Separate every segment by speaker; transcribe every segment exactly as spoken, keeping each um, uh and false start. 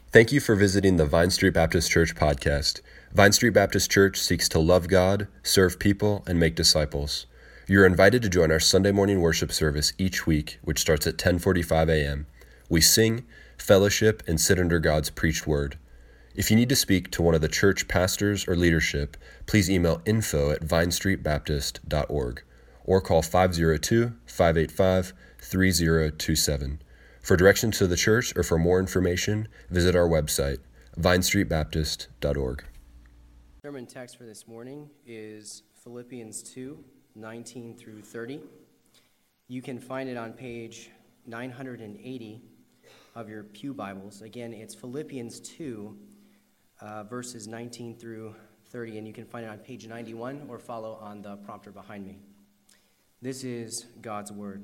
Speaker 1: Thank you for visiting the Vine Street Baptist Church podcast. Vine Street Baptist Church seeks to love God, serve people, and make disciples. You're invited to join our Sunday morning worship service each week, which starts at ten forty-five a.m. We sing, fellowship, and sit under God's preached word. If you need to speak to one of the church pastors or leadership, please email info at vine street baptist dot org or call five oh two, five eight five, three oh two seven. For directions to the church or for more information, visit our website, vine street baptist dot org.
Speaker 2: Sermon text for this morning is Philippians two, nineteen through thirty. You can find it on page nine hundred eighty of your Pew Bibles. Again, it's Philippians two, uh, verses nineteen through thirty, and you can find it on page ninety-one or follow on the prompter behind me. This is God's Word.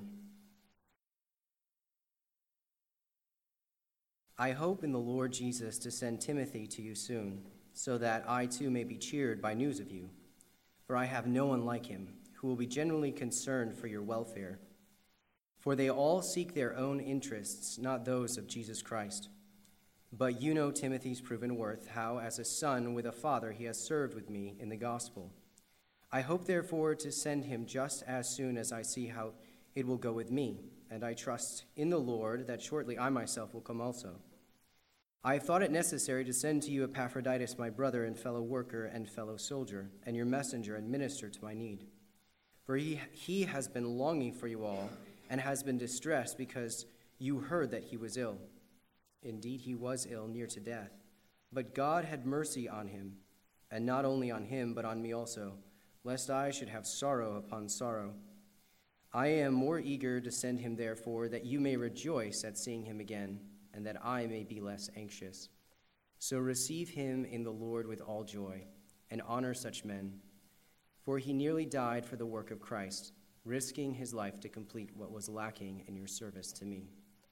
Speaker 2: I hope in the Lord Jesus to send Timothy to you soon, so that I too may be cheered by news of you. For I have no one like him, who will be genuinely concerned for your welfare. For they all seek their own interests, not those of Jesus Christ. But you know Timothy's proven worth, how as a son with a father he has served with me in the gospel. I hope therefore to send him just as soon as I see how it will go with me, and I trust in the Lord that shortly I myself will come also. I have thought it necessary to send to you Epaphroditus, my brother and fellow worker and fellow soldier, and your messenger and minister to my need. For he, he has been longing for you all, and has been distressed because you heard that he was ill. Indeed, he was ill, near to death. But God had mercy on him, and not only on him, but on me also, lest I should have sorrow upon sorrow. I am more eager to send him, therefore, that you may rejoice at seeing him again, and that I may be less anxious. So receive him in the Lord with all joy, and honor such men. For he nearly died for the work of Christ, risking his life to complete what was lacking in your service to me.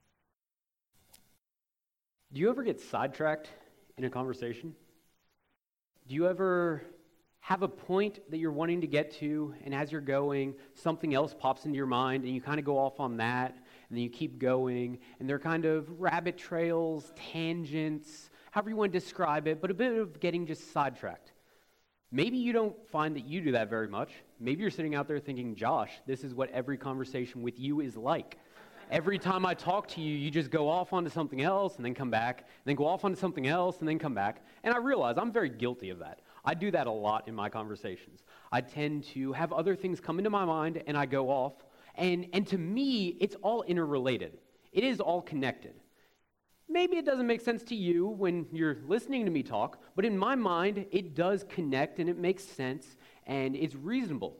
Speaker 3: Do you ever get sidetracked in a conversation? Do you ever have a point that you're wanting to get to, and as you're going, something else pops into your mind, and you kind of go off on that, and then you keep going, and they're kind of rabbit trails, tangents, however you want to describe it, but a bit of getting just sidetracked. Maybe you don't find that you do that very much. Maybe you're sitting out there thinking, Josh, this is what every conversation with you is like. Every time I talk to you, you just go off onto something else and then come back, and then go off onto something else and then come back. And I realize I'm very guilty of that. I do that a lot in my conversations. I tend to have other things come into my mind and I go off. And, and to me, it's all interrelated. It is all connected. Maybe it doesn't make sense to you when you're listening to me talk, but in my mind, it does connect and it makes sense and it's reasonable.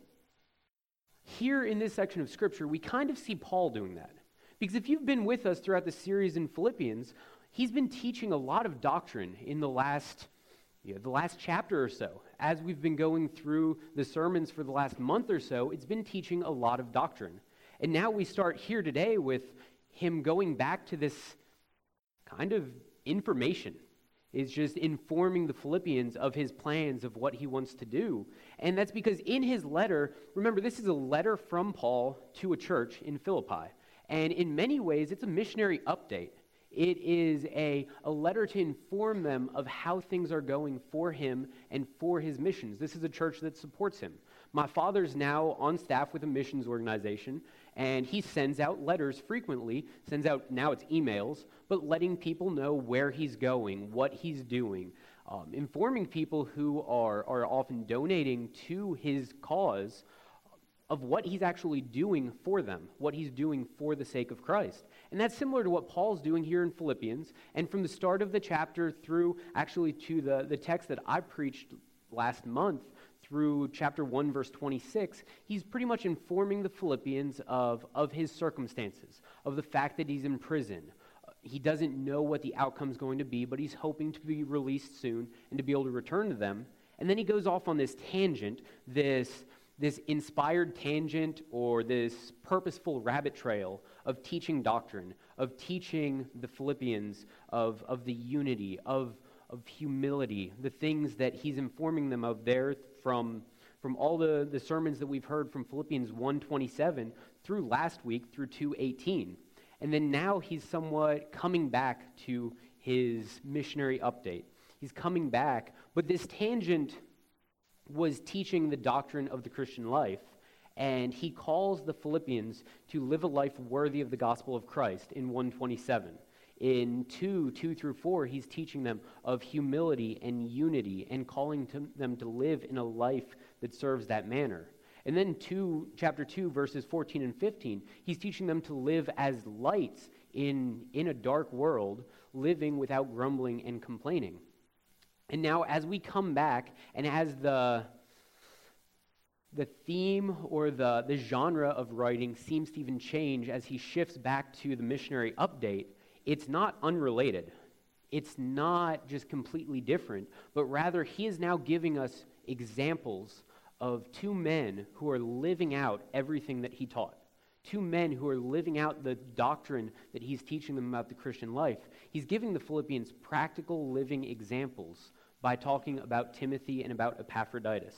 Speaker 3: Here in this section of Scripture, we kind of see Paul doing that. Because if you've been with us throughout the series in Philippians, he's been teaching a lot of doctrine in the last Yeah, the last chapter or so. As we've been going through the sermons for the last month or so, it's been teaching a lot of doctrine. And now we start here today with him going back to this kind of information. It's just informing the Philippians of his plans of what he wants to do. And that's because in his letter, remember this is a letter from Paul to a church in Philippi. And in many ways, it's a missionary update. It is a, a letter to inform them of how things are going for him and for his missions. This is a church that supports him. My father's now on staff with a missions organization, and he sends out letters frequently, sends out, now it's emails, but letting people know where he's going, what he's doing, um, informing people who are, are often donating to his cause of what he's actually doing for them, what he's doing for the sake of Christ. And that's similar to what Paul's doing here in Philippians. And from the start of the chapter through actually to the, the text that I preached last month through chapter one, verse twenty-six, he's pretty much informing the Philippians of, of his circumstances, of the fact that he's in prison. He doesn't know what the outcome's going to be, but he's hoping to be released soon and to be able to return to them. And then he goes off on this tangent, this this inspired tangent or this purposeful rabbit trail of teaching doctrine, of teaching the Philippians of, of the unity, of, of humility, the things that he's informing them of there from, from all the, the sermons that we've heard from Philippians one twenty-seven through last week through two eighteen. And then now he's somewhat coming back to his missionary update. He's coming back, but this tangent was teaching the doctrine of the Christian life, and he calls the Philippians to live a life worthy of the gospel of Christ in one twenty-seven. In two, two through four, he's teaching them of humility and unity and calling to them to live in a life that serves that manner. And then two, chapter two, verses fourteen and fifteen, he's teaching them to live as lights in, in a dark world, living without grumbling and complaining. And now as we come back, and as the, the theme or the, the genre of writing seems to even change as he shifts back to the missionary update, it's not unrelated. It's not just completely different, but rather he is now giving us examples of two men who are living out everything that he taught. Two men who are living out the doctrine that he's teaching them about the Christian life. He's giving the Philippians practical living examples by talking about Timothy and about Epaphroditus.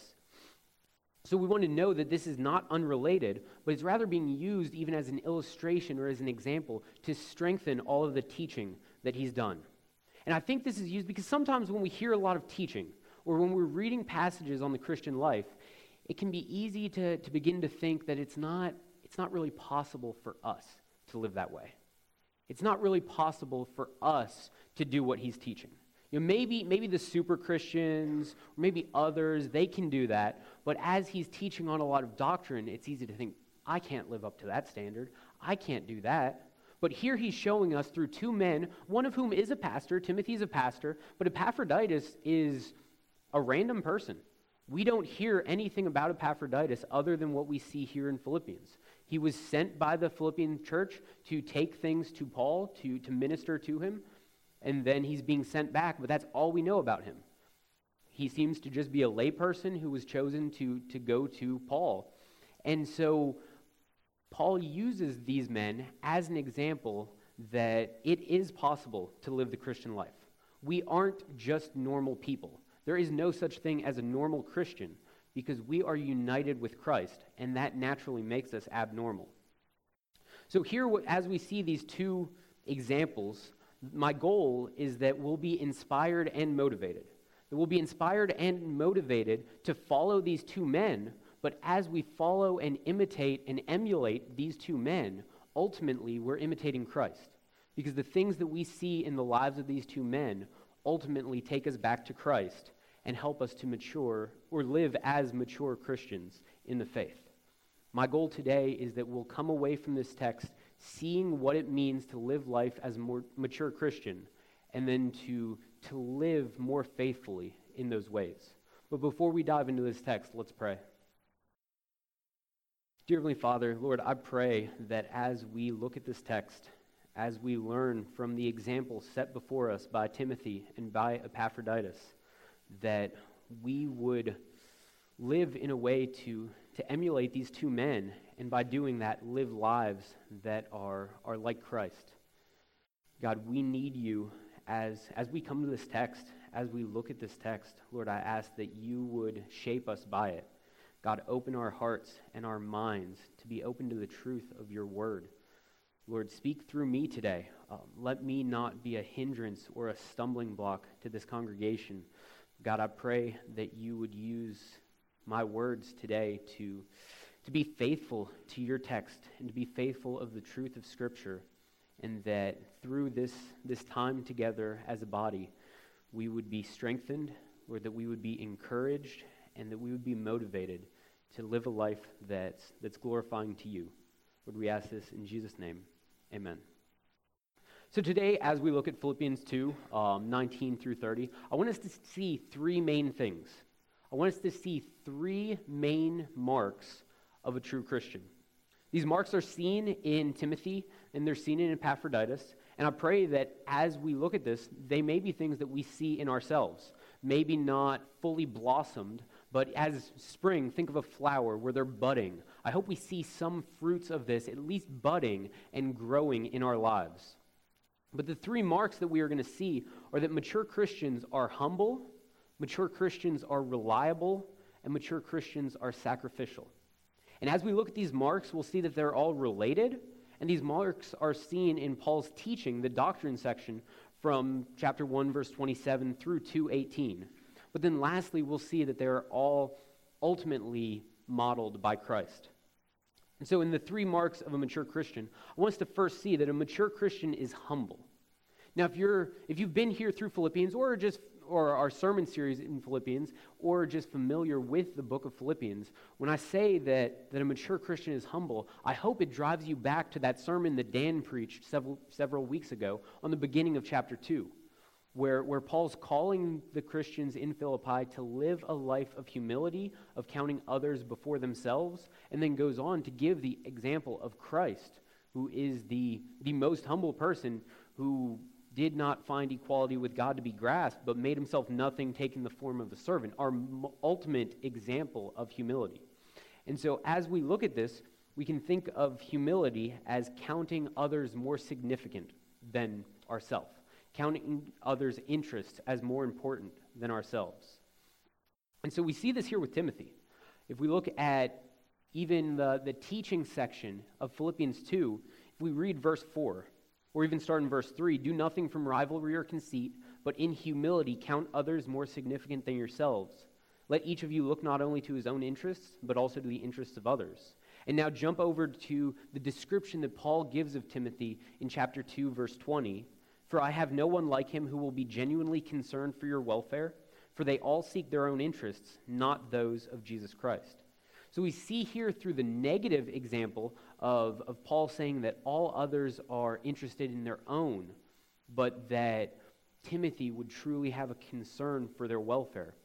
Speaker 3: So we want to know that this is not unrelated, but it's rather being used even as an illustration or as an example to strengthen all of the teaching that he's done. And I think this is used because sometimes when we hear a lot of teaching, or when we're reading passages on the Christian life, it can be easy to, to begin to think that it's not, it's not really possible for us to live that way. It's not really possible for us to do what he's teaching. You know, maybe, maybe the super Christians, or maybe others, they can do that, but as he's teaching on a lot of doctrine, it's easy to think, I can't live up to that standard. I can't do that. But here he's showing us through two men, one of whom is a pastor, Timothy's a pastor, but Epaphroditus is a random person. We don't hear anything about Epaphroditus other than what we see here in Philippians. He was sent by the Philippian church to take things to Paul, to, to minister to him, and then he's being sent back, but that's all we know about him. He seems to just be a layperson who was chosen to, to go to Paul. And so Paul uses these men as an example that it is possible to live the Christian life. We aren't just normal people. There is no such thing as a normal Christian because we are united with Christ, and that naturally makes us abnormal. So here, as we see these two examples, my goal is that we'll be inspired and motivated. That we'll be inspired and motivated to follow these two men, but as we follow and imitate and emulate these two men, ultimately we're imitating Christ. Because the things that we see in the lives of these two men ultimately take us back to Christ and help us to mature or live as mature Christians in the faith. My goal today is that we'll come away from this text seeing what it means to live life as a more mature Christian and then to, to live more faithfully in those ways. But before we dive into this text, let's pray. Dear Heavenly Father, Lord, I pray that as we look at this text, as we learn from the example set before us by Timothy and by Epaphroditus, that we would live in a way to, to emulate these two men, and by doing that, live lives that are, are like Christ. God, we need you as, as we come to this text, as we look at this text. Lord, I ask that you would shape us by it. God, open our hearts and our minds to be open to the truth of your word. Lord, speak through me today. Um, let me not be a hindrance or a stumbling block to this congregation. God, I pray that you would use my words today to, to be faithful to your text and to be faithful of the truth of Scripture, and that through this, this time together as a body, we would be strengthened, or that we would be encouraged, and that we would be motivated to live a life that's, that's glorifying to you. Lord, we ask this in Jesus' name. Amen. So today, as we look at Philippians two, um, nineteen through thirty, I want us to see three main things. I want us to see three main marks of a true Christian. These marks are seen in Timothy, and they're seen in Epaphroditus, and I pray that as we look at this, they may be things that we see in ourselves. Maybe not fully blossomed, but as spring, think of a flower where they're budding. I hope we see some fruits of this, at least budding and growing in our lives. But the three marks that we are going to see are that mature Christians are humble, mature Christians are reliable, and mature Christians are sacrificial. And as we look at these marks, we'll see that they're all related, and these marks are seen in Paul's teaching, the doctrine section, from chapter one, verse twenty-seven through two eighteen. But then lastly, we'll see that they're all ultimately modeled by Christ. And so in the three marks of a mature Christian, I want us to first see that a mature Christian is humble. Now, if you're if you've been here through Philippians or just or our sermon series in Philippians, or just familiar with the book of Philippians, when I say that, that a mature Christian is humble, I hope it drives you back to that sermon that Dan preached several several weeks ago on the beginning of chapter two, where, where Paul's calling the Christians in Philippi to live a life of humility, of counting others before themselves, and then goes on to give the example of Christ, who is the, the most humble person, who did not find equality with God to be grasped, but made himself nothing, taking the form of a servant, our m- ultimate example of humility. And so as we look at this, we can think of humility as counting others more significant than ourselves, counting others' interests as more important than ourselves. And so we see this here with Timothy. If we look at even the, the teaching section of Philippians two, if we read verse four, or even start in verse three, do nothing from rivalry or conceit, but in humility count others more significant than yourselves. Let each of you look not only to his own interests, but also to the interests of others. And now jump over to the description that Paul gives of Timothy in chapter two, verse twenty. For I have no one like him who will be genuinely concerned for your welfare, for they all seek their own interests, not those of Jesus Christ. So we see here through the negative example of, of Paul saying that all others are interested in their own, but that Timothy would truly have a concern for their welfare.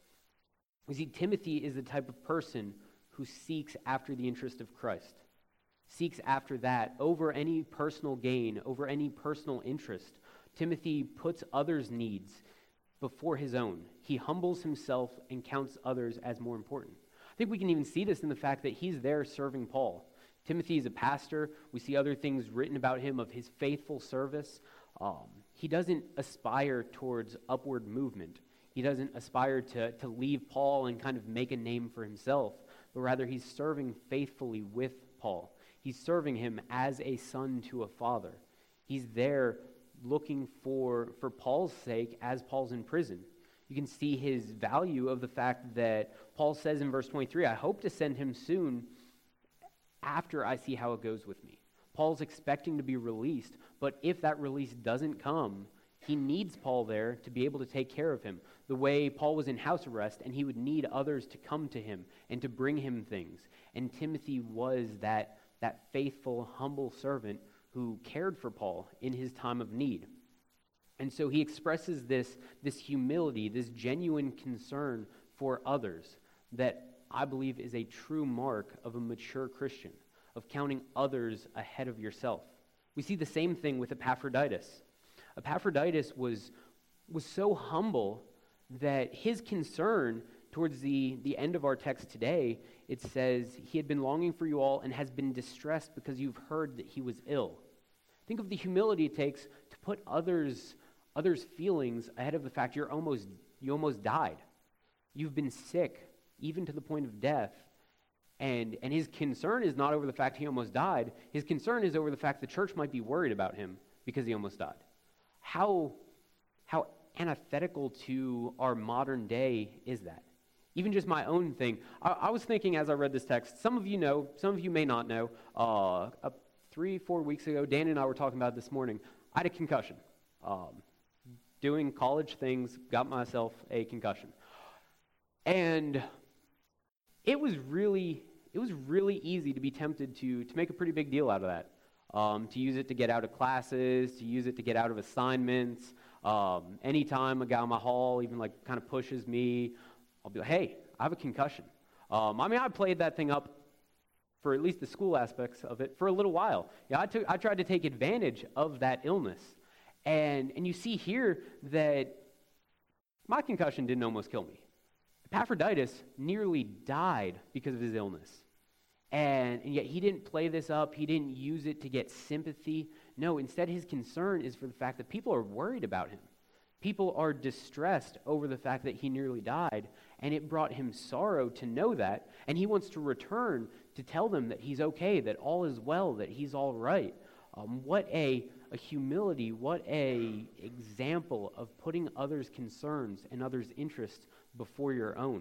Speaker 3: We see Timothy is the type of person who seeks after the interest of Christ, seeks after that over any personal gain, over any personal interest. Timothy puts others' needs before his own. He humbles himself and counts others as more important. I think we can even see this in the fact that he's there serving Paul. Timothy is a pastor. We see other things written about him of his faithful service. Um, he doesn't aspire towards upward movement. He doesn't aspire to, to leave Paul and kind of make a name for himself, but rather he's serving faithfully with Paul. He's serving him as a son to a father. He's there looking for, for Paul's sake as Paul's in prison. You can see his value of the fact that Paul says in verse twenty-three, I hope to send him soon after I see how it goes with me. Paul's expecting to be released, but if that release doesn't come, he needs Paul there to be able to take care of him. The way Paul was in house arrest, and he would need others to come to him and to bring him things. And Timothy was that, that faithful, humble servant who cared for Paul in his time of need. And so he expresses this, this humility, this genuine concern for others that I believe is a true mark of a mature Christian, of counting others ahead of yourself. We see the same thing with Epaphroditus. Epaphroditus was, was so humble that his concern towards the, the end of our text today, it says, he had been longing for you all and has been distressed because you've heard that he was ill. Think of the humility it takes to put others others' feelings ahead of the fact you're almost you almost died. You've been sick, even to the point of death. And, and his concern is not over the fact he almost died. His concern is over the fact the church might be worried about him because he almost died. How, how antithetical to our modern day is that? Even just my own thing. I, I was thinking as I read this text, some of you know, some of you may not know, uh, uh, three, four weeks ago, Dan and I were talking about it this morning. I had a concussion. Um, doing college things, got myself a concussion. And it was really, it was really easy to be tempted to, to make a pretty big deal out of that. Um, to use it to get out of classes, to use it to get out of assignments. Um, anytime a guy in my hall even like kind of pushes me, I'll be like, hey, I have a concussion. Um, I mean, I played that thing up for at least the school aspects of it for a little while. Yeah, I took, I tried to take advantage of that illness. And, and you see here that my concussion didn't almost kill me. Epaphroditus nearly died because of his illness. And, and yet he didn't play this up. He didn't use it to get sympathy. No, instead his concern is for the fact that people are worried about him. People are distressed over the fact that he nearly died, and it brought him sorrow to know that, and he wants to return to tell them that he's okay, that all is well, that he's all right. Um, what a, a humility, what a example of putting others' concerns and others' interests before your own.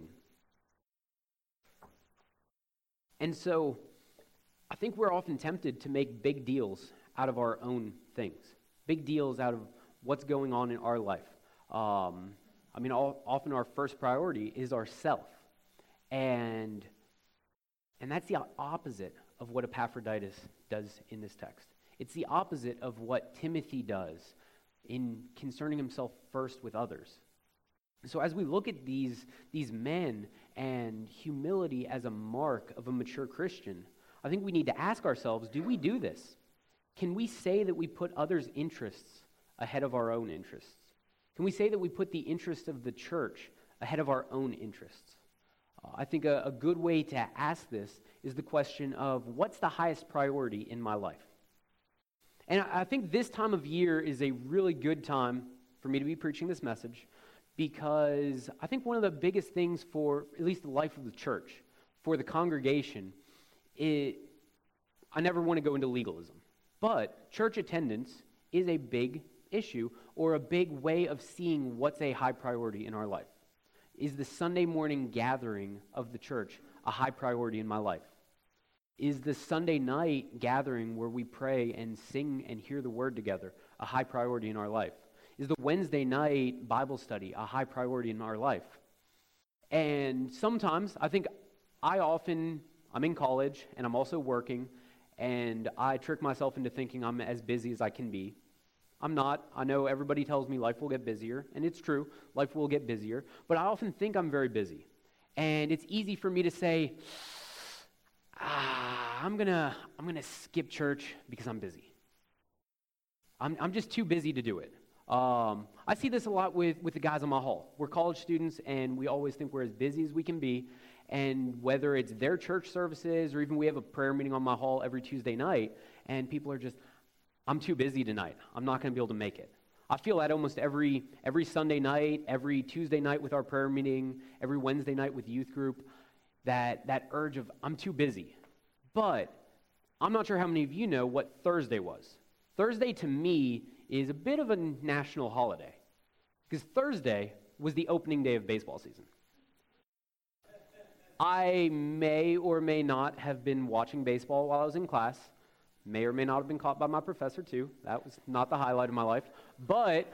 Speaker 3: And so I think we're often tempted to make big deals out of our own things, big deals out of what's going on in our life. Um, I mean, all, often our first priority is ourself. And, and that's the opposite of what Epaphroditus does in this text. It's the opposite of what Timothy does in concerning himself first with others. So as we look at these, these men and humility as a mark of a mature Christian, I think we need to ask ourselves, do we do this? Can we say that we put others' interests ahead of our own interests? Can we say that we put the interests of the church ahead of our own interests? Uh, I think a, a good way to ask this is the question of what's the highest priority in my life? And I, I think this time of year is a really good time for me to be preaching this message, because I think one of the biggest things for at least the life of the church, for the congregation, it, I never want to go into legalism, but church attendance is a big issue or a big way of seeing what's a high priority in our life. Is the Sunday morning gathering of the church a high priority in my life? Is the Sunday night gathering where we pray and sing and hear the word together a high priority in our life? Is the Wednesday night Bible study a high priority in our life? And sometimes, I think I often, I'm in college and I'm also working, and I trick myself into thinking I'm as busy as I can be. I'm not. I know everybody tells me life will get busier, and it's true, life will get busier, but I often think I'm very busy. And it's easy for me to say, ah, I'm gonna, I'm gonna skip church because I'm busy. I'm, I'm just too busy to do it. Um, I see this a lot with, with the guys in my hall. We're college students, and we always think we're as busy as we can be, and whether it's their church services or even we have a prayer meeting on my hall every Tuesday night, and people are just, I'm too busy tonight. I'm not going to be able to make it. I feel that almost every every Sunday night, every Tuesday night with our prayer meeting, every Wednesday night with youth group, that, that urge of, I'm too busy. But I'm not sure how many of you know what Thursday was. Thursday to me is a bit of a national holiday, because Thursday was the opening day of baseball season. I may or may not have been watching baseball while I was in class. May or may not have been caught by my professor too. That was not the highlight of my life. But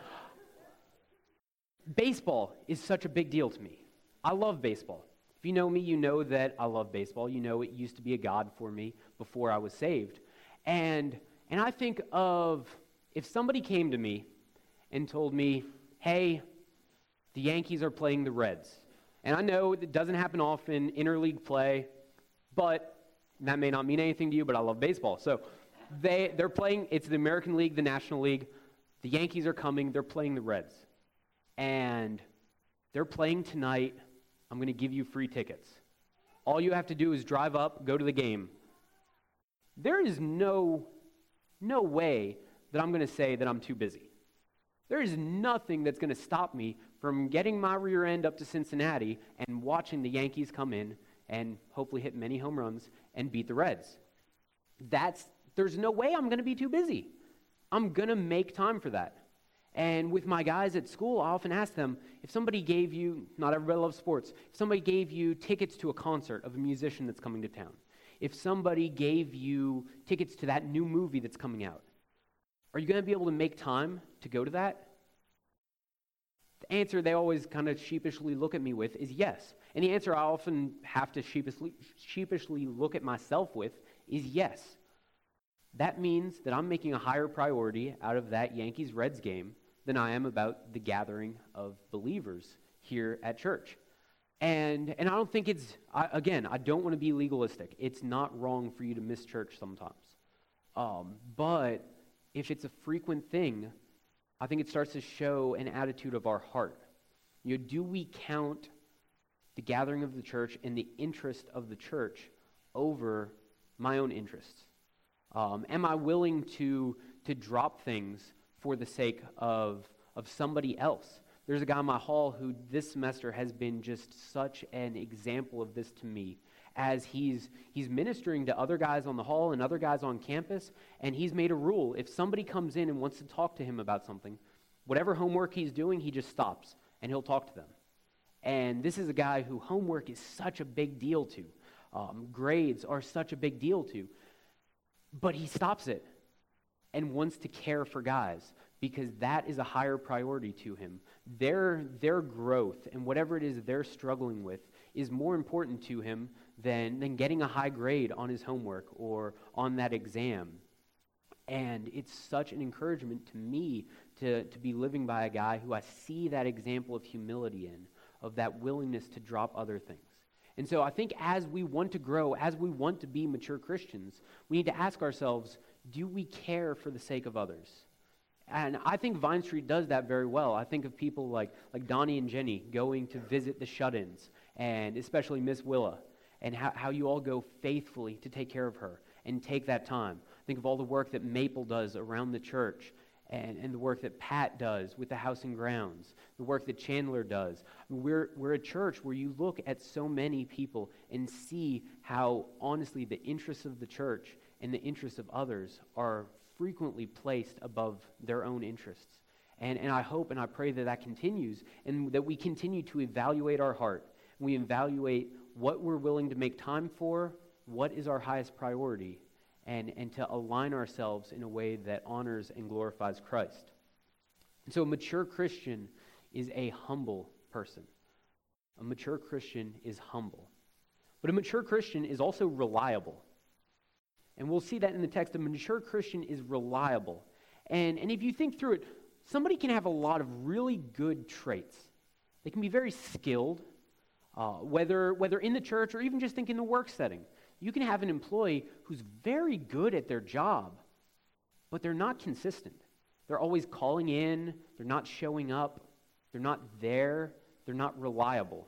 Speaker 3: baseball is such a big deal to me. I love baseball. If you know me, you know that I love baseball. You know it used to be a god for me before I was saved. And and I think of if somebody came to me and told me, hey, the Yankees are playing the Reds. And I know it doesn't happen often, interleague play, but that may not mean anything to you, but I love baseball. So they, they're playing, it's the American League, the National League. The Yankees are coming, they're playing the Reds. And they're playing tonight. I'm going to give you free tickets. All you have to do is drive up, go to the game. There is no, no way that I'm going to say that I'm too busy. There is nothing that's going to stop me from getting my rear end up to Cincinnati and watching the Yankees come in and hopefully hit many home runs and beat the Reds. That's, there's no way I'm going to be too busy. I'm going to make time for that. And with my guys at school, I often ask them, if somebody gave you, not everybody loves sports, if somebody gave you tickets to a concert of a musician that's coming to town, if somebody gave you tickets to that new movie that's coming out, are you going to be able to make time to go to that? The answer they always kind of sheepishly look at me with is yes. And the answer I often have to sheepishly, sheepishly look at myself with is yes. That means that I'm making a higher priority out of that Yankees-Reds game than I am about the gathering of believers here at church. And and I don't think it's, I, again, I don't want to be legalistic. It's not wrong for you to miss church sometimes. Um, but if it's a frequent thing, I think it starts to show an attitude of our heart. You know, do we count the gathering of the church and the interest of the church over my own interests? Um, am I willing to to drop things for the sake of of somebody else? There's a guy in my hall who this semester has been just such an example of this to me. as he's he's ministering to other guys on the hall and other guys on campus, and he's made a rule. If somebody comes in and wants to talk to him about something, whatever homework he's doing, he just stops, and he'll talk to them. And this is a guy who homework is such a big deal to. Um, grades are such a big deal to. But he stops it and wants to care for guys because that is a higher priority to him. Their, their growth and whatever it is they're struggling with is more important to him than, than getting a high grade on his homework or on that exam. And it's such an encouragement to me to, to be living by a guy who I see that example of humility in, of that willingness to drop other things. And so I think as we want to grow, as we want to be mature Christians, we need to ask ourselves, do we care for the sake of others? And I think Vine Street does that very well. I think of people like, like Donnie and Jenny going to visit the shut-ins, and especially Miss Willa, and how, how you all go faithfully to take care of her and take that time. Think of all the work that Maple does around the church, and, and the work that Pat does with the house and grounds, the work that Chandler does. We're, we're a church where you look at so many people and see how, honestly, the interests of the church and the interests of others are frequently placed above their own interests. And, and I hope and I pray that that continues, and that we continue to evaluate our heart. We evaluate what we're willing to make time for, what is our highest priority, and, and to align ourselves in a way that honors and glorifies Christ. And so a mature Christian is a humble person. A mature Christian is humble. But a mature Christian is also reliable. And we'll see that in the text. A mature Christian is reliable. And, and if you think through it, somebody can have a lot of really good traits. They can be very skilled, uh, whether, whether in the church or even just think in the work setting. You can have an employee who's very good at their job, but they're not consistent. They're always calling in, they're not showing up, they're not there, they're not reliable.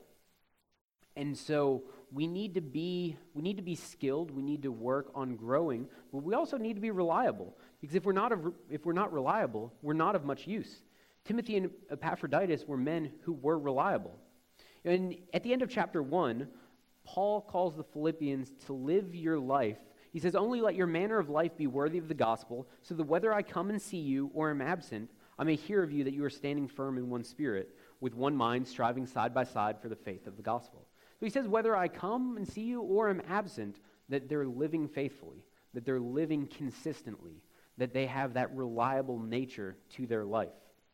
Speaker 3: And so we need to be we need to be skilled, we need to work on growing, but we also need to be reliable. Because if we're not a, if we're not reliable, we're not of much use. Timothy and Epaphroditus were men who were reliable. And at the end of chapter one, Paul calls the Philippians to live your life. He says, only let your manner of life be worthy of the gospel, so that whether I come and see you or am absent, I may hear of you that you are standing firm in one spirit, with one mind, striving side by side for the faith of the gospel. So he says, whether I come and see you or am absent, that they're living faithfully, that they're living consistently, that they have that reliable nature to their life.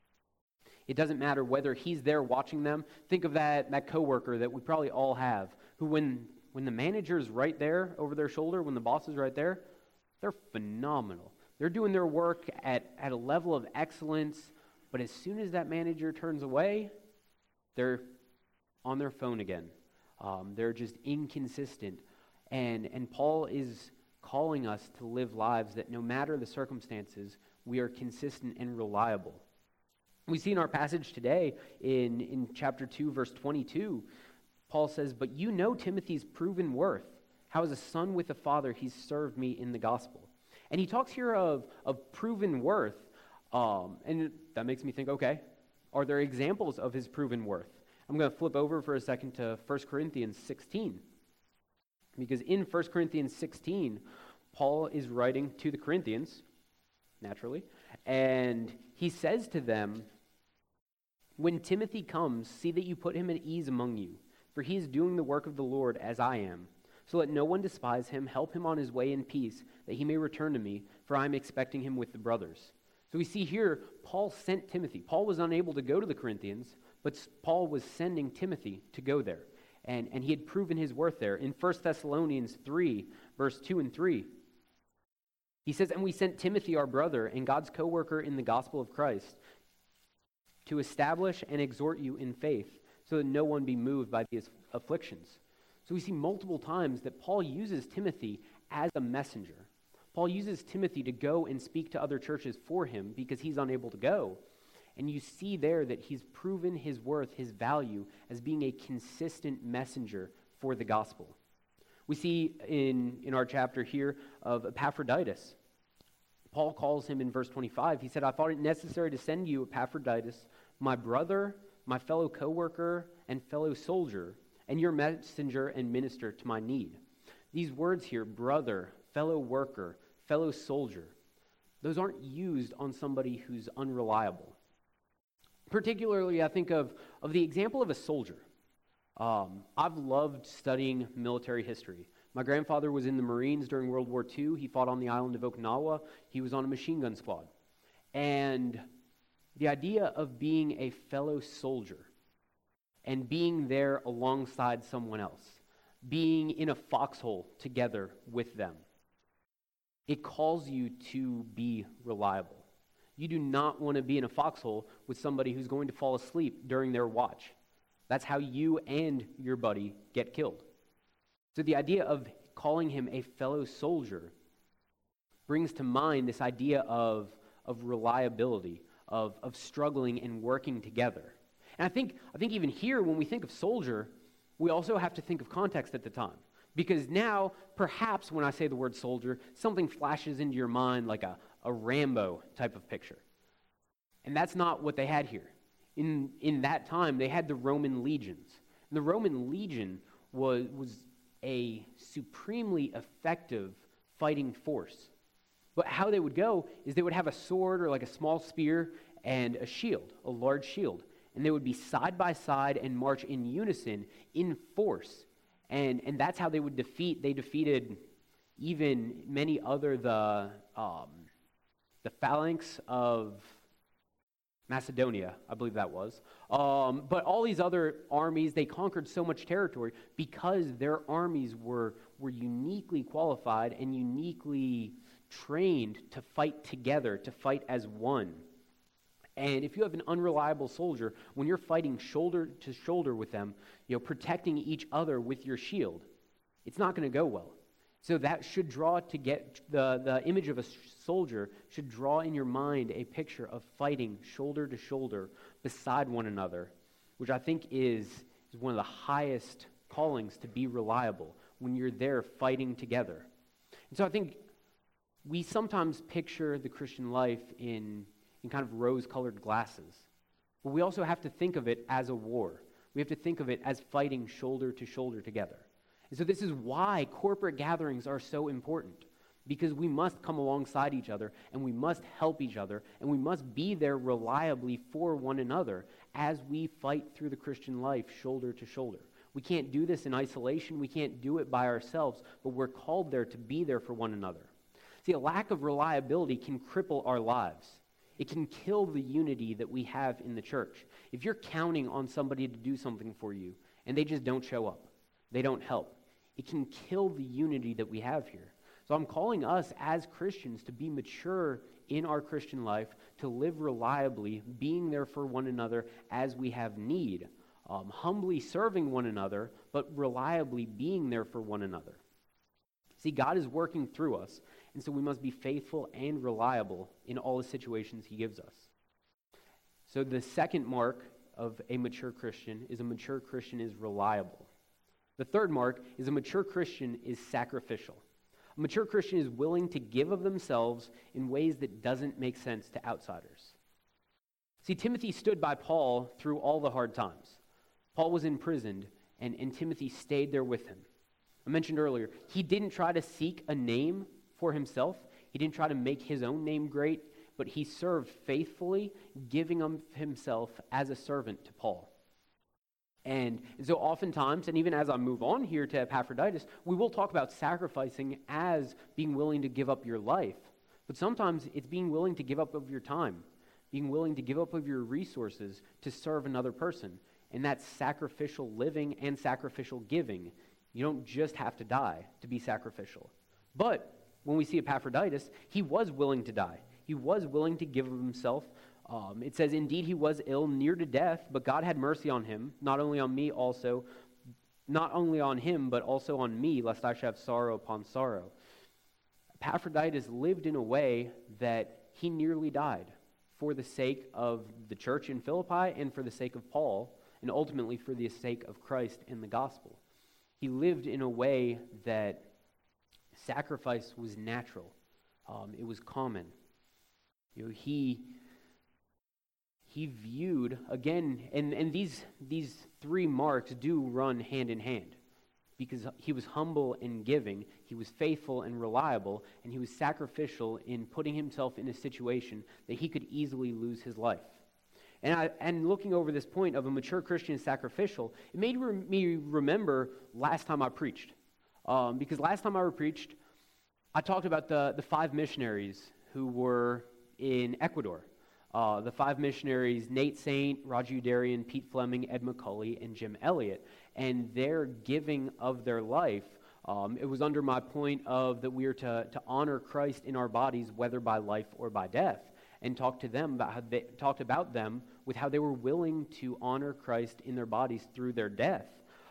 Speaker 3: It doesn't matter whether he's there watching them. Think of that, that coworker that we probably all have, who when, when the manager's right there over their shoulder, when the boss is right there, they're phenomenal. They're doing their work at, at a level of excellence, but as soon as that manager turns away, they're on their phone again. Um, they're just inconsistent. And, and Paul is calling us to live lives that no matter the circumstances, we are consistent and reliable. We see in our passage today in, in chapter two, verse twenty-two, Paul says, but you know Timothy's proven worth, how as a son with a father he's served me in the gospel. And he talks here of, of proven worth, um, and that makes me think, okay, are there examples of his proven worth? I'm going to flip over for a second to First Corinthians sixteen. Because in First Corinthians sixteen, Paul is writing to the Corinthians, naturally, and he says to them, when Timothy comes, see that you put him at ease among you, for he is doing the work of the Lord as I am. So let no one despise him, help him on his way in peace, that he may return to me, for I am expecting him with the brothers. So we see here, Paul sent Timothy. Paul was unable to go to the Corinthians, but Paul was sending Timothy to go there. And, and he had proven his worth there. In First Thessalonians three, verse two and three, he says, and we sent Timothy, our brother, and God's co-worker in the gospel of Christ, to establish and exhort you in faith, so that no one be moved by these afflictions. So we see multiple times that Paul uses Timothy as a messenger. Paul uses Timothy to go and speak to other churches for him because he's unable to go. And you see there that he's proven his worth, his value, as being a consistent messenger for the gospel. We see in, in our chapter here of Epaphroditus. Paul calls him in verse twenty-five. He said, I thought it necessary to send you Epaphroditus, my brother, my fellow co-worker, and fellow soldier, and your messenger and minister to my need. These words here, brother, fellow worker, fellow soldier, those aren't used on somebody who's unreliable. Particularly, I think of, of the example of a soldier. Um, I've loved studying military history. My grandfather was in the Marines during World War Two. He fought on the island of Okinawa. He was on a machine gun squad. And the idea of being a fellow soldier and being there alongside someone else, being in a foxhole together with them, it calls you to be reliable. You do not want to be in a foxhole with somebody who's going to fall asleep during their watch. That's how you and your buddy get killed. So the idea of calling him a fellow soldier brings to mind this idea of, of reliability, of, of struggling and working together. And I think, I think even here, when we think of soldier, we also have to think of context at the time. Because now, perhaps when I say the word soldier, something flashes into your mind like a, a Rambo type of picture. And that's not what they had here. In, in that time, they had the Roman legions. And the Roman legion was, was a supremely effective fighting force. But how they would go is they would have a sword or like a small spear and a shield, a large shield. And they would be side by side and march in unison in force. And, and that's how they would defeat, they defeated even many other, the, um, the phalanx of Macedonia, I believe that was. Um, but all these other armies, they conquered so much territory because their armies were, were uniquely qualified and uniquely trained to fight together, to fight as one. And if you have an unreliable soldier, when you're fighting shoulder to shoulder with them, you know, protecting each other with your shield, it's not going to go well. So that should draw to get the, the image of a soldier should draw in your mind a picture of fighting shoulder to shoulder beside one another, which I think is, is one of the highest callings to be reliable when you're there fighting together. And so I think we sometimes picture the Christian life in in kind of rose-colored glasses. But we also have to think of it as a war. We have to think of it as fighting shoulder to shoulder together. And so this is why corporate gatherings are so important, because we must come alongside each other, and we must help each other, and we must be there reliably for one another as we fight through the Christian life shoulder to shoulder. We can't do this in isolation. We can't do it by ourselves, but we're called there to be there for one another. See, a lack of reliability can cripple our lives. It can kill the unity that we have in the church. If you're counting on somebody to do something for you and they just don't show up, they don't help, it can kill the unity that we have here. So I'm calling us as Christians to be mature in our Christian life, to live reliably, being there for one another as we have need, um, humbly serving one another, but reliably being there for one another. See, God is working through us, and so we must be faithful and reliable in all the situations he gives us. So the second mark of a mature Christian is a mature Christian is reliable. The third mark is a mature Christian is sacrificial. A mature Christian is willing to give of themselves in ways that doesn't make sense to outsiders. See, Timothy stood by Paul through all the hard times. Paul was imprisoned, and, and Timothy stayed there with him. I mentioned earlier, he didn't try to seek a name for himself. He didn't try to make his own name great, but he served faithfully, giving of himself as a servant to Paul. And, and so oftentimes, and even as I move on here to Epaphroditus, we will talk about sacrificing as being willing to give up your life. But sometimes it's being willing to give up of your time, being willing to give up of your resources to serve another person. And that's sacrificial living and sacrificial giving. You don't just have to die to be sacrificial. But when we see Epaphroditus, he was willing to die. He was willing to give of himself. Um, it says, indeed, he was ill, near to death, but God had mercy on him, not only on me also, not only on him, but also on me, lest I should have sorrow upon sorrow. Epaphroditus lived in a way that he nearly died for the sake of the church in Philippi and for the sake of Paul, and ultimately for the sake of Christ and the gospel. He lived in a way that sacrifice was natural. Um, it was common. You know, he he viewed, again, and, and these, these three marks do run hand in hand. because he was humble and giving, he was faithful and reliable, and he was sacrificial in putting himself in a situation that he could easily lose his life. And, I, and looking over this point of a mature Christian is sacrificial, it made re- me remember last time I preached. Um, because last time I preached, I talked about the, the five missionaries who were in Ecuador. Uh, the five missionaries, Nate Saint, Roger Udarian, Pete Fleming, Ed McCully, and Jim Elliott. And their giving of their life, um, it was under my point of that we are to, to honor Christ in our bodies, whether by life or by death, and talk to them about how they talked about them with how they were willing to honor Christ in their bodies through their death.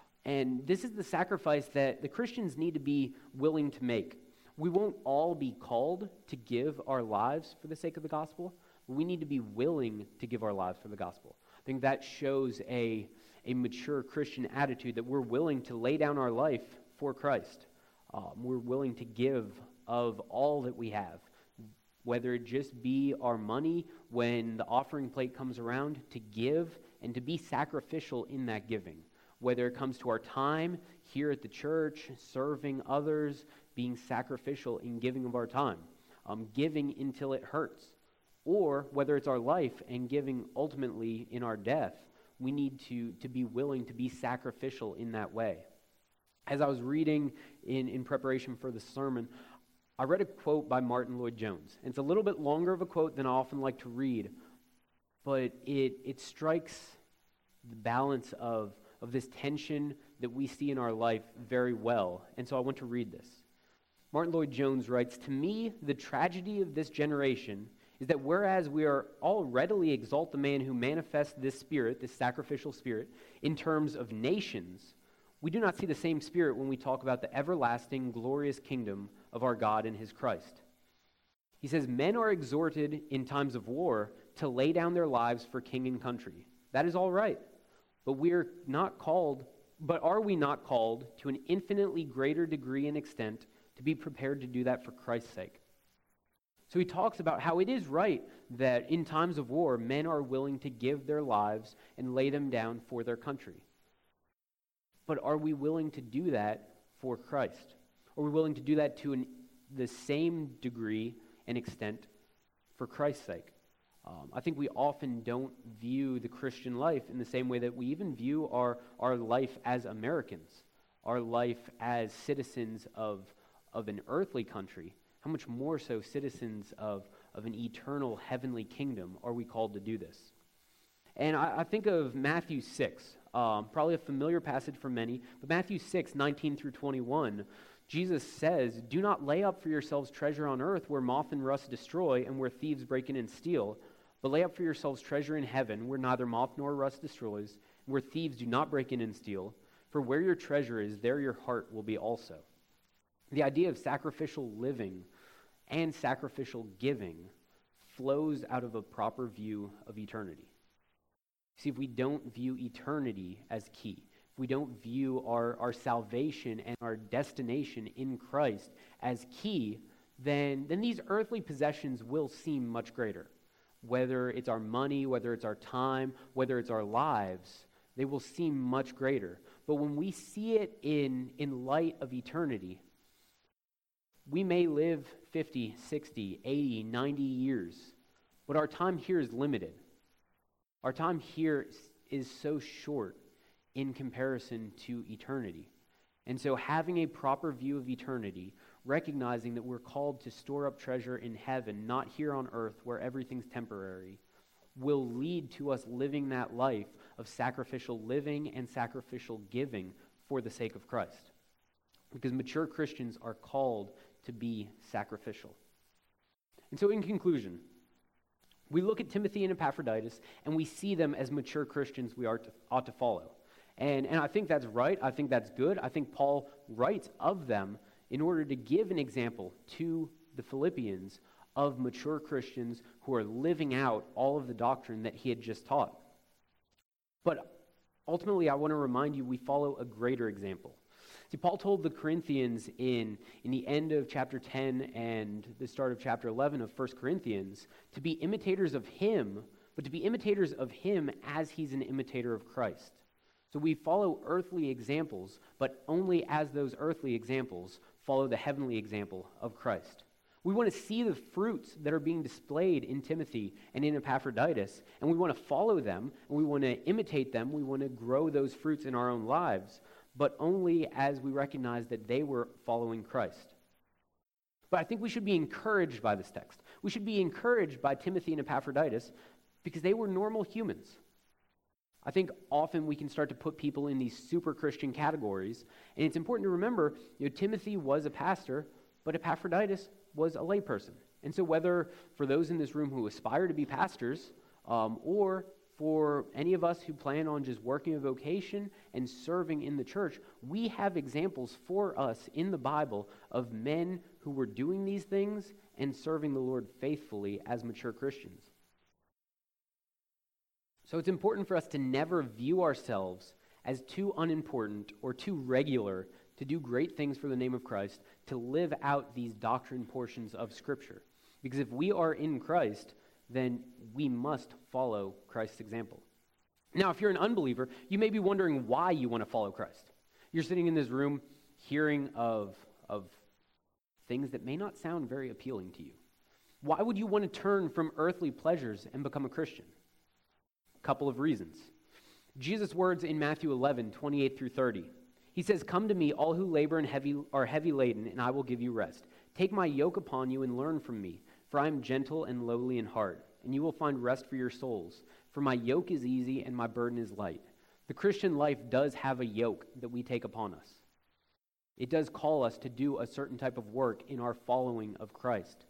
Speaker 3: And this is the sacrifice that the Christians need to be willing to make. We won't all be called to give our lives for the sake of the gospel, but we need to be willing to give our lives for the gospel. I think that shows a a mature Christian attitude that we're willing to lay down our life for Christ. Um, we're willing to give of all that we have, whether it just be our money when the offering plate comes around, to give and to be sacrificial in that giving. Whether it comes to our time here at the church, serving others, being sacrificial in giving of our time, um, giving until it hurts. Or whether it's our life and giving ultimately in our death, we need to, to be willing to be sacrificial in that way. As I was reading in, in preparation for the sermon, I read a quote by Martin Lloyd-Jones. It's a little bit longer of a quote than I often like to read, but it, it strikes the balance of, of this tension that we see in our life very well. And so I want to read this. Martin Lloyd-Jones writes, "To me, the tragedy of this generation is that whereas we are all readily exalt the man who manifests this spirit, this sacrificial spirit, in terms of nations, we do not see the same spirit when we talk about the everlasting, glorious kingdom of our God and his Christ." He says, "Men are exhorted in times of war to lay down their lives for king and country. That is all right, but we are not called, but are we not called to an infinitely greater degree and extent to be prepared to do that for Christ's sake?" So he talks about how it is right that in times of war, men are willing to give their lives and lay them down for their country. But are we willing to do that for Christ? Are we willing to do that to an, the same degree and extent for Christ's sake? Um, I think we often don't view the Christian life in the same way that we even view our, our life as Americans, our life as citizens of, of an earthly country. How much more so citizens of, of an eternal heavenly kingdom are we called to do this? And I, I think of Matthew six, um, probably a familiar passage for many, but Matthew six, nineteen through twenty-one, Jesus says, "Do not lay up for yourselves treasure on earth where moth and rust destroy and where thieves break in and steal, but lay up for yourselves treasure in heaven where neither moth nor rust destroys, and where thieves do not break in and steal. For where your treasure is, there your heart will be also." The idea of sacrificial living and sacrificial giving flows out of a proper view of eternity. See, if we don't view eternity as key, if we don't view our, our salvation and our destination in Christ as key, then, then these earthly possessions will seem much greater. Whether it's our money, whether it's our time, whether it's our lives, they will seem much greater. But when we see it in, in light of eternity, we may live fifty, sixty, eighty, ninety years, but our time here is limited. Our time here is so short in comparison to eternity. And so having a proper view of eternity, recognizing that we're called to store up treasure in heaven, not here on earth where everything's temporary, will lead to us living that life of sacrificial living and sacrificial giving for the sake of Christ. Because mature Christians are called to be sacrificial. And so in conclusion, we look at Timothy and Epaphroditus and we see them as mature Christians we are to, ought to follow. And, and I think that's right. I think that's good. I think Paul writes of them in order to give an example to the Philippians of mature Christians who are living out all of the doctrine that he had just taught. But ultimately, I want to remind you we follow a greater example. See, Paul told the Corinthians in, in the end of chapter ten and the start of chapter eleven of First Corinthians to be imitators of him, but to be imitators of him as he's an imitator of Christ. So we follow earthly examples, but only as those earthly examples follow the heavenly example of Christ. We want to see the fruits that are being displayed in Timothy and in Epaphroditus, and we want to follow them, and we want to imitate them. We want to grow those fruits in our own lives, but only as we recognize that they were following Christ. But I think we should be encouraged by this text. We should be encouraged by Timothy and Epaphroditus because they were normal humans. I think often we can start to put people in these super Christian categories, and it's important to remember, you know, Timothy was a pastor, but Epaphroditus was a layperson. And so whether for those in this room who aspire to be pastors, um, or for any of us who plan on just working a vocation and serving in the church, we have examples for us in the Bible of men who were doing these things and serving the Lord faithfully as mature Christians. So it's important for us to never view ourselves as too unimportant or too regular to do great things for the name of Christ, to live out these doctrine portions of Scripture. Because if we are in Christ, then we must follow Christ's example. Now, if you're an unbeliever, you may be wondering why you want to follow Christ. You're sitting in this room hearing of, of things that may not sound very appealing to you. Why would you want to turn from earthly pleasures and become a Christian? A couple of reasons. Jesus' words in Matthew eleven, twenty-eight through thirty. He says, "Come to me, all who labor and heavy are heavy laden, and I will give you rest. Take my yoke upon you and learn from me, for I am gentle and lowly in heart, and you will find rest for your souls. For my yoke is easy and my burden is light." The Christian life does have a yoke that we take upon us. It does call us to do a certain type of work in our following of Christ.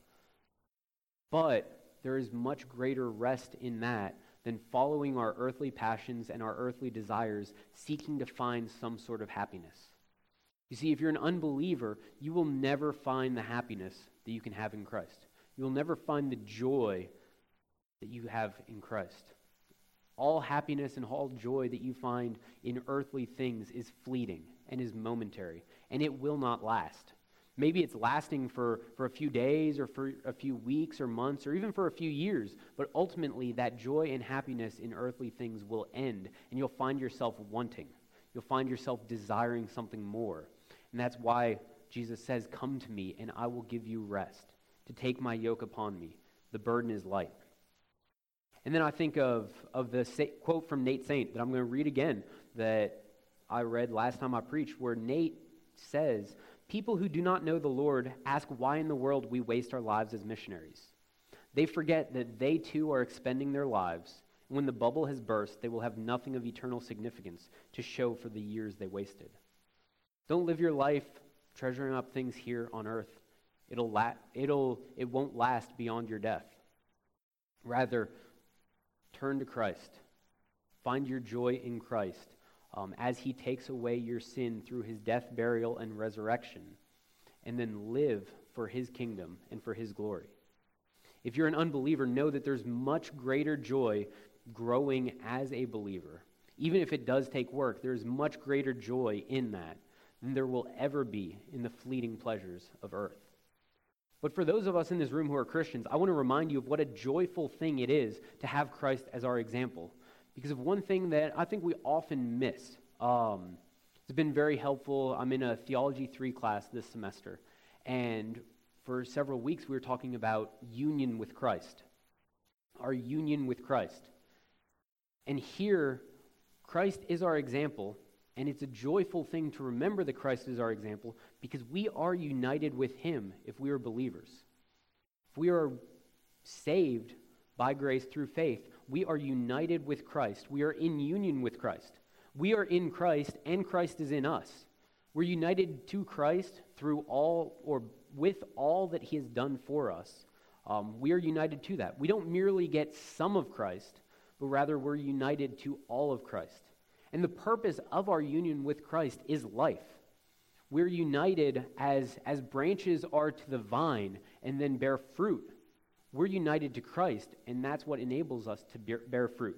Speaker 3: But there is much greater rest in that than following our earthly passions and our earthly desires, seeking to find some sort of happiness. You see, if you're an unbeliever, you will never find the happiness that you can have in Christ. You will never find the joy that you have in Christ. All happiness and all joy that you find in earthly things is fleeting and is momentary, and it will not last. Maybe it's lasting for, for a few days or for a few weeks or months or even for a few years, but ultimately that joy and happiness in earthly things will end, and you'll find yourself wanting. You'll find yourself desiring something more. And that's why Jesus says, "Come to me and I will give you rest. To take my yoke upon me. The burden is light." And then I think of, of the sa- quote from Nate Saint that I'm going to read again that I read last time I preached, where Nate says, "People who do not know the Lord ask why in the world we waste our lives as missionaries. They forget that they too are expending their lives, and when the bubble has burst, they will have nothing of eternal significance to show for the years they wasted." Don't live your life treasuring up things here on earth. It'll la- it'll it won't last beyond your death. Rather, turn to Christ. Find your joy in Christ. Um, as he takes away your sin through his death, burial, and resurrection, and then live for his kingdom and for his glory. If you're an unbeliever, know that there's much greater joy growing as a believer. Even if it does take work, there's much greater joy in that than there will ever be in the fleeting pleasures of earth. But for those of us in this room who are Christians, I want to remind you of what a joyful thing it is to have Christ as our example. Because of one thing that I think we often miss. Um, it's been very helpful. I'm in a Theology three class this semester. And for several weeks we were talking about union with Christ. Our union with Christ. And here, Christ is our example. And it's a joyful thing to remember that Christ is our example because we are united with him if we are believers. If we are saved by grace through faith, we are united with Christ. We are in union with Christ. We are in Christ, and Christ is in us. We're united to Christ through all, or with all that he has done for us. Um, we are united to that. We don't merely get some of Christ, but rather we're united to all of Christ. And the purpose of our union with Christ is life. We're united as, as branches are to the vine and then bear fruit. We're united to Christ, and that's what enables us to bear, bear fruit.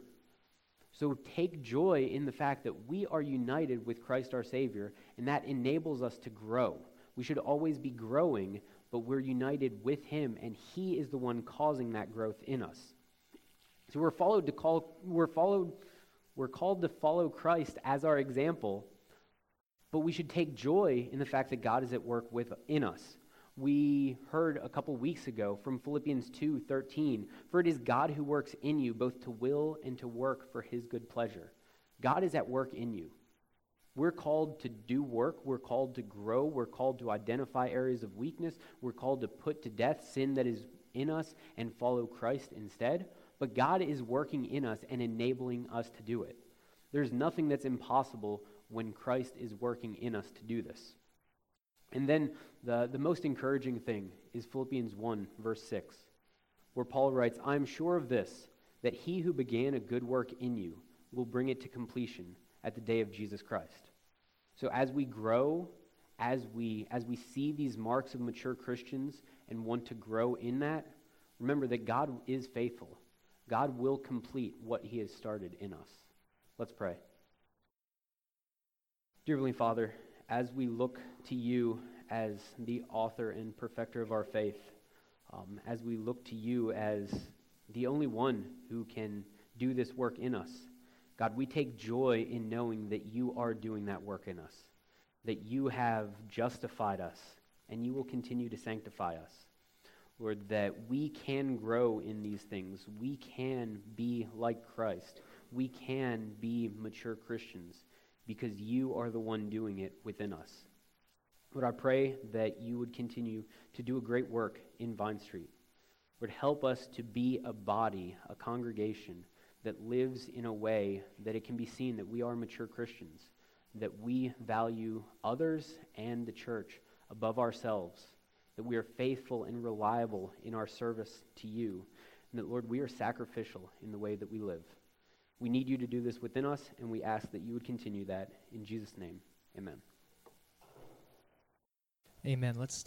Speaker 3: So take joy in the fact that we are united with Christ our Savior, and that enables us to grow. We should always be growing, but we're united with him, and he is the one causing that growth in us. So we're followed to call we're followed We're called to follow Christ as our example, but we should take joy in the fact that God is at work within us. We heard a couple weeks ago from Philippians two thirteen, "For it is God who works in you both to will and to work for his good pleasure." God is at work in you. We're called to do work. We're called to grow. We're called to identify areas of weakness. We're called to put to death sin that is in us and follow Christ instead. But God is working in us and enabling us to do it. There's nothing that's impossible when Christ is working in us to do this. And then the, the most encouraging thing is Philippians one, verse six, where Paul writes, "I'm sure of this, that he who began a good work in you will bring it to completion at the day of Jesus Christ." So as we grow, as we as we see these marks of mature Christians and want to grow in that, remember that God is faithful. God will complete what he has started in us. Let's pray. Dear Heavenly Father, as we look to you as the author and perfecter of our faith, um, as we look to you as the only one who can do this work in us, God, we take joy in knowing that you are doing that work in us, that you have justified us, and you will continue to sanctify us. Lord, that we can grow in these things. We can be like Christ. We can be mature Christians because you are the one doing it within us. Lord, I pray that you would continue to do a great work in Vine Street. Lord, help us to be a body, a congregation that lives in a way that it can be seen that we are mature Christians, that we value others and the church above ourselves, that we are faithful and reliable in our service to you, and that, Lord, we are sacrificial in the way that we live. We need you to do this within us, and we ask that you would continue that. In Jesus' name, amen.
Speaker 4: Amen. Let's